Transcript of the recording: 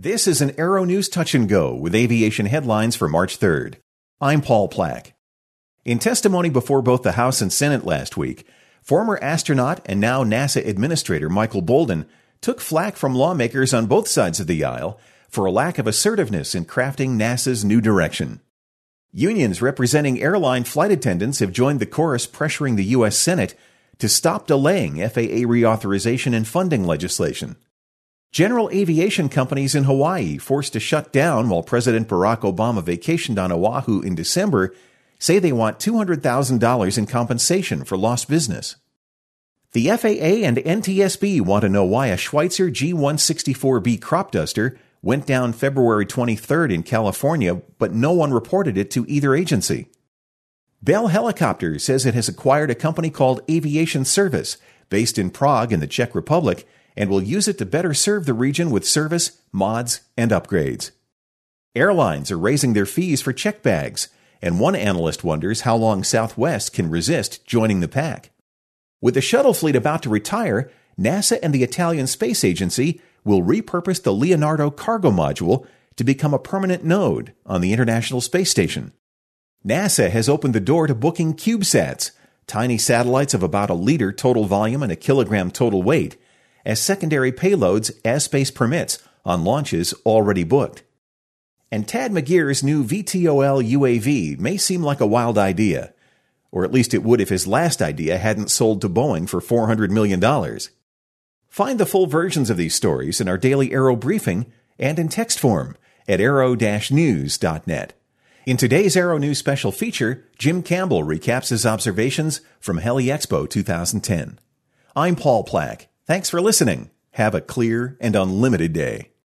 This is an Aero News Touch and Go with aviation headlines for March 3rd. I'm Paul Plack. In testimony before both the House and Senate last week, former astronaut and now NASA Administrator Michael Bolden took flack from lawmakers on both sides of the aisle for a lack of assertiveness in crafting NASA's new direction. Unions representing airline flight attendants have joined the chorus pressuring the U.S. Senate to stop delaying FAA reauthorization and funding legislation. General aviation companies in Hawaii, forced to shut down while President Barack Obama vacationed on Oahu in December, say they want $200,000 in compensation for lost business. The FAA and NTSB want to know why a Schweitzer G164B crop duster went down February 23rd in California, but no one reported it to either agency. Bell Helicopters says it has acquired a company called Aviation Service, based in Prague in the Czech Republic, and will use it to better serve the region with service, mods, and upgrades. Airlines are raising their fees for check bags, and one analyst wonders how long Southwest can resist joining the pack. With the shuttle fleet about to retire, NASA and the Italian Space Agency will repurpose the Leonardo cargo module to become a permanent node on the International Space Station. NASA has opened the door to booking CubeSats, tiny satellites of about a liter total volume and a kilogram total weight, as secondary payloads as space permits on launches already booked. And Tad McGear's new VTOL UAV may seem like a wild idea, or at least it would if his last idea hadn't sold to Boeing for $400 million. Find the full versions of these stories in our daily Aero briefing and in text form at aero-news.net. In today's Aero News special feature, Jim Campbell recaps his observations from Heli Expo 2010. I'm Paul Plack. Thanks for listening. Have a clear and unlimited day.